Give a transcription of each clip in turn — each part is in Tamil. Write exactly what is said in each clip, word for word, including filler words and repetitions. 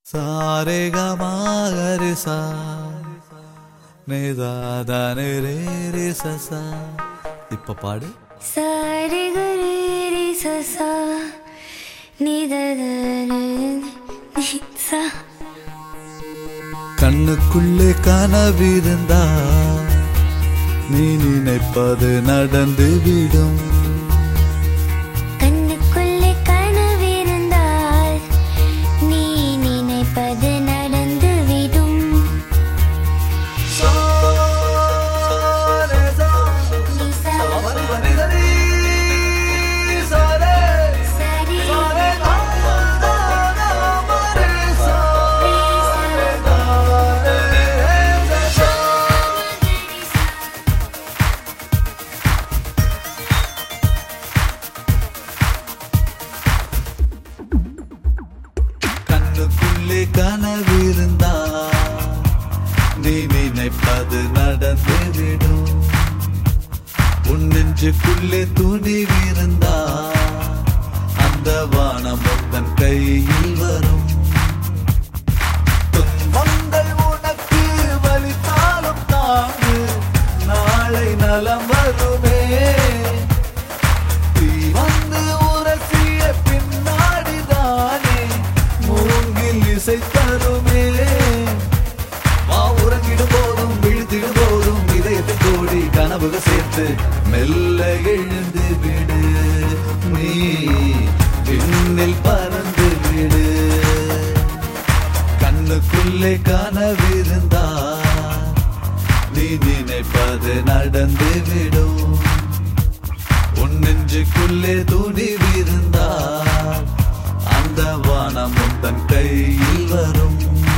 सारे गमारे सा नेदादाने रे रे ससा இப்ப பாடு सारे गरे ससा निदादाने सा கண்ணுக்குள்ளே கனவிருந்தா நீ நினைப்பது நடந்து விடும் கண்ணுக்குள்ளே கனவிருந்தால் நீ நினைப்பது நடந்து விடும் கண்ணுக்குள்ளே கனவிருந்தா நீ நினைப்பது நடந்து விடும் உன் நெஞ்சுக்குள்ளே துணிவிருந்தா அந்த வானம் தன் கையில் வரும் துன்பங்கள் உனக்கு வலித்தாலும் தாங்கு நாளை நலம் வருமே தீ வந்து உரசிய பின்னாடிதானே மூங்கில் இசை தருமே வா உறங்கிடும் போதும் விழுத்திடும் போதும் இதயத்தை கோடி கனவுகள் சேர்த்து மெல்ல எழுந்து விடு நீ விண்ணில் பறந்து விடு கண்ணுக்குள்ளே கனவிருந்தா நீ நினைப்பது நடந்து விடும் உன் நெஞ்சுக்குள்ளே துணிவிருந்தா அந்த வானம் தன் கையில் வரும்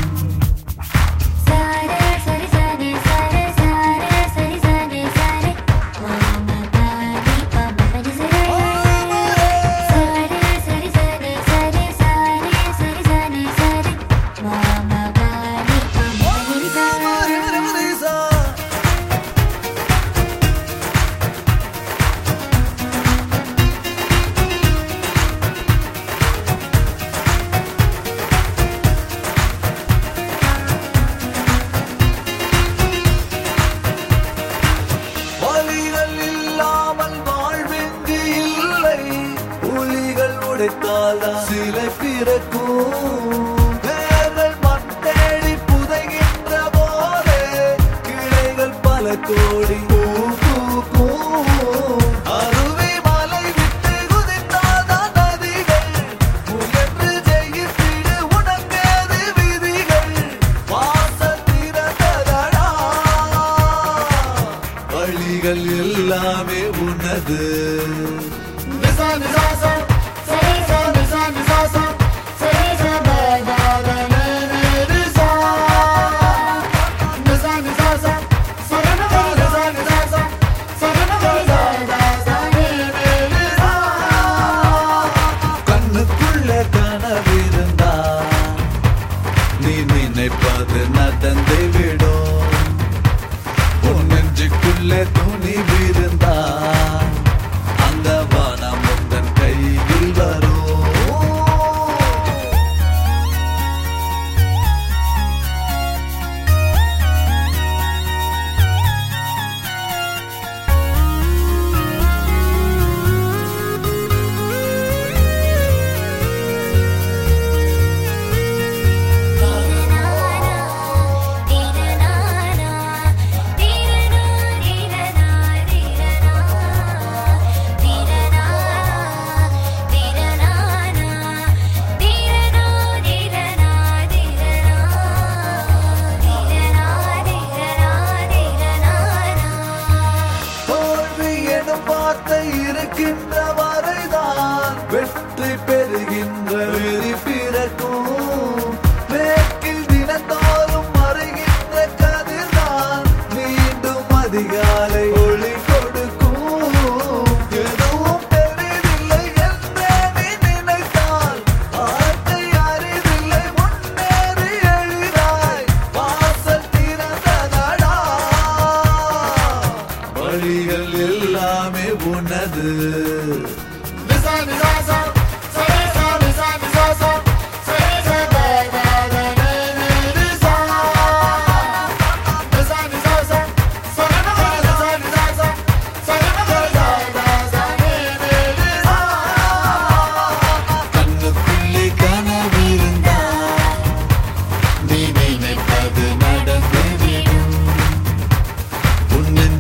சிலை பிறக்கும் வேர்கள் மண் தேடி புதைகின்ற போதே கிளைகள் பல கோடி பூக்கும் அருவி மலை விட்டு குதித்தாதான் நதிகள் முயன்று ஜெயித்திடு உனக்கேது விதிகள் வாசல் திறந்ததடா வழிகள் எல்லாமே உனது கண்ணுக்குள்ளே கனவிருந்தா நீ நினைப்பது நடந்து விடும் உன் நெஞ்சுக்குள்ளே துணிவிருந்தா அந்த வானம் தன் கையில் வரும் இருக்கின்ற வரைதான் வெற்றி பெறுகின்ற வெறி பிறக்கும் மேற்கில் தினந்தோறும் மறைகின்ற கதிர்தான் மீண்டும் அதிகாலை ஒளி கொடுக்கும் எதுவும் பெரிதில்லை என்றே நீ நினைத்தால் வாழ்க்கை அறிதில்லை முன்னேறி எளிதாய் வாசல் திறந்ததடா வழிகள் எல்லாமே உனது Lisa, Lisa, Lisa, Lisa, Lisa, Lisa, Lisa, Lisa, Lisa, Lisa, Lisa,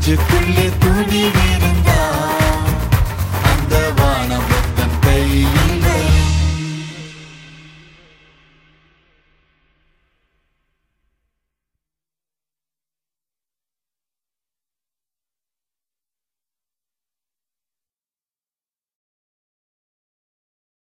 நெஞ்சுக்குள்ளே துணிவிருந்தால்